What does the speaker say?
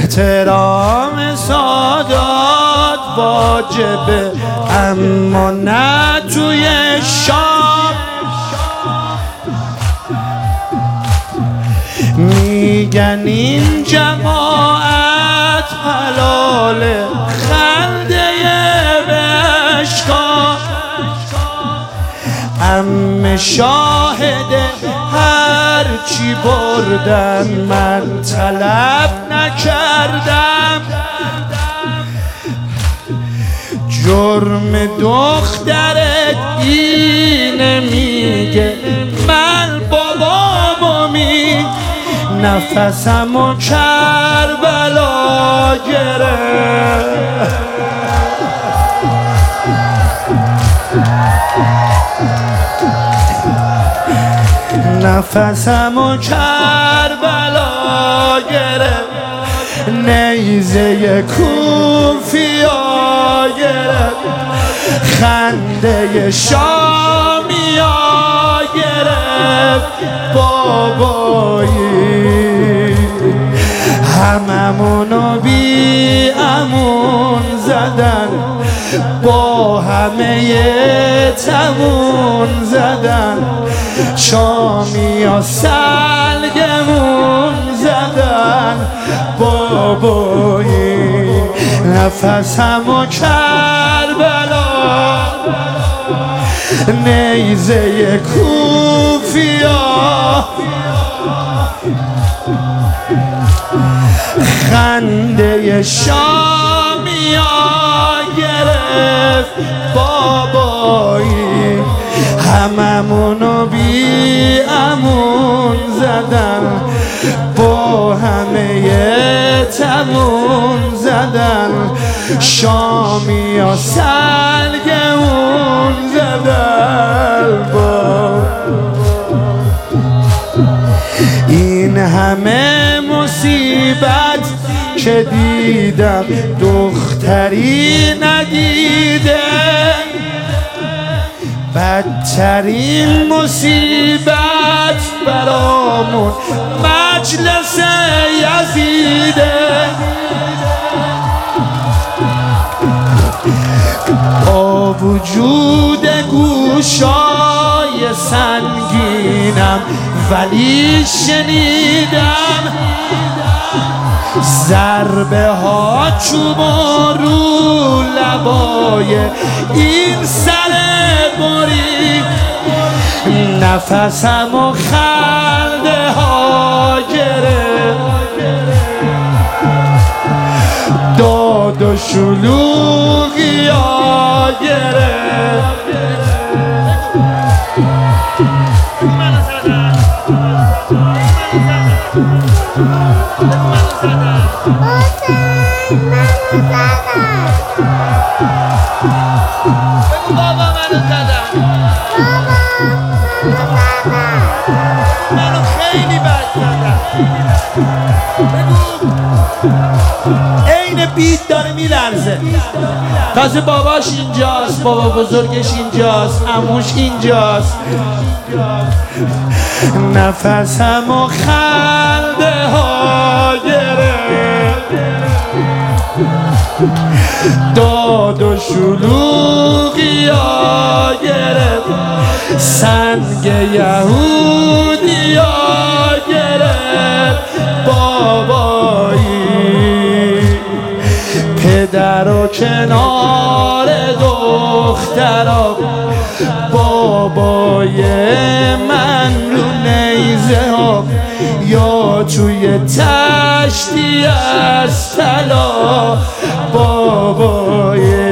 احترام سادات واجبه، اما نه توی شام. میگن این جماعت حلاله، خنده بشکا. عمه شاهده هر چی بردن من طلب نکردم. جرم دخترت اینه میگه من بابامو نفسمو کربلا گرفت. نفسمو کربلا گرفت، نیزه کوفیا گرفت، خنده شامیا گرفت. بابایی هممونو بی امون زدن، با همه تمون زدن، شامیا سلگمون زدن. بابایی نفسمو کربلا، نیزه کوفیا، خنده شامیا گرفت. بابایی هممونو بی امون زدن، با همه تمون زدن، شامیا سلگمون زدن. این همه مصیبت که دیدم دختری ندیده، بدترین مصیبت برامون مجلس یزیده. با وجود گوشای سنگینم ولی شنیدم ضربه ها چوب رو لبای این سر بری. نفسم و خنده ها گرفت، داد و شلوغی ها گرفت. بگو بابا منو زدم. منو خیلی بد زدم. بگو. عین بیت داره میلرزه. تازه باباش اینجاست، بابا بزرگش اینجاست، عموش اینجاست. نفسم و خنده ها گرفت، داد و شلوغی ها گرفت، سنگ یهودی ها گرفت. بابایی پدر و کنار دخترا، بابای من رو نیزه ها یا توی تشتی از طلا. بابای